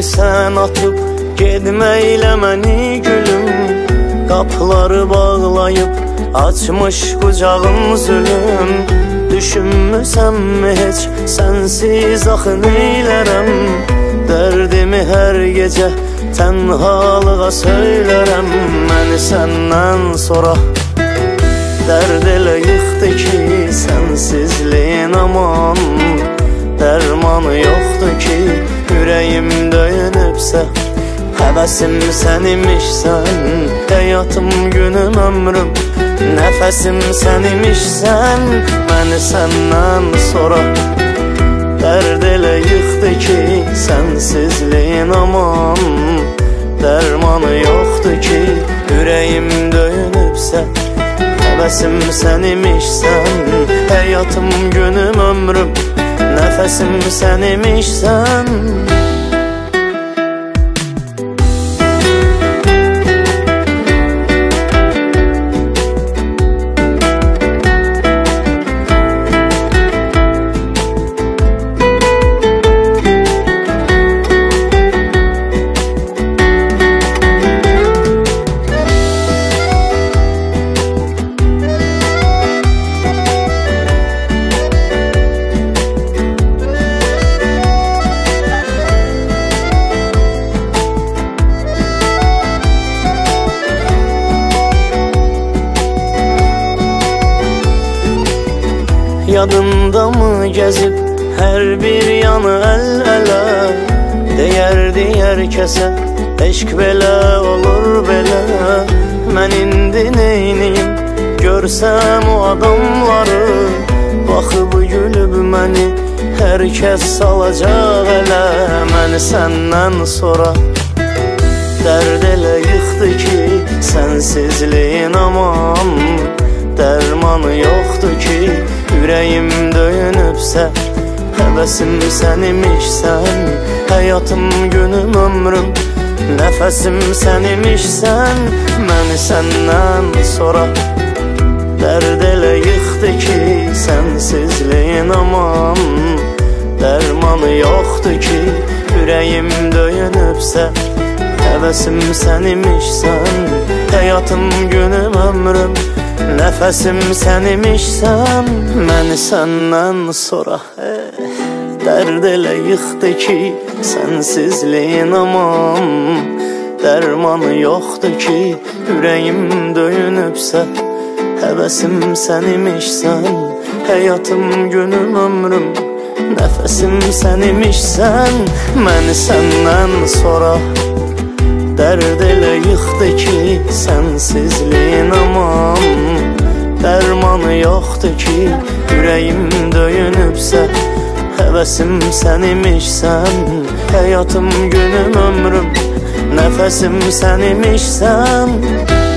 sən atıb gedməklə məni gülüm, qapıları bağlayıb açmış qucağım zülüm. Düşünmüsənmi heç sənsiz axı neylərəm, dərdimi hər gecə tənhalığa söylərəm. Məni səndən sonra dərd elə yıxdı ki, sənsizliyin aman dərmanı yoxdur ki, ürəyim döyünübsə həvəsim sən imişsən, həyatım günüm ömrüm nəfəsim sən imişsən. Məni səndən sonra dərd elə yıxdı ki, sənsizliyin aman dərmanı yoxdur ki, ürəyim döyünübsə həvəsim sən imişsən, həyatım günüm ömrüm nəfəsim sən imişsən. Yadında mı gezib hər bir yanı əl-ələ, deyərdi hər kəsə eşq belə olur belə. Mən indi neyniyim görsəm o adamları, baxıb gülüb məni hər kəs salacaq ələ. Məni səndən sonra dərd elə yıxdı ki, sənsizliyin aman dərmanı yoxdur ki, ürəyim döyünübsə həvəsim sən imişsən, həyatım günüm ömrüm nəfəsim sən imişsən. Məni səndən sonra dərd elə yıxdı ki, sənsizliyin aman dərmanı yoxdur ki, ürəyim döyünübsə həvəsim sən imişsən, həyatım günüm ömrüm nəfəsim sən imişsən. Məni səndən sonra dərd elə yıxdı ki, sənsizliyin aman dərmanı yoxdur ki, ürəyim döyünübsə həvəsim sən imişsən, həyatım günüm ömrüm nəfəsim sən imişsən. Məni səndən sonra dərd elə yıxdı ki, sənsizliyin aman dərmanı yoxdur ki, ürəyim döyünübsə həvəsim sən imişsən, həyatım günüm ömrüm nəfəsim sən imişsən.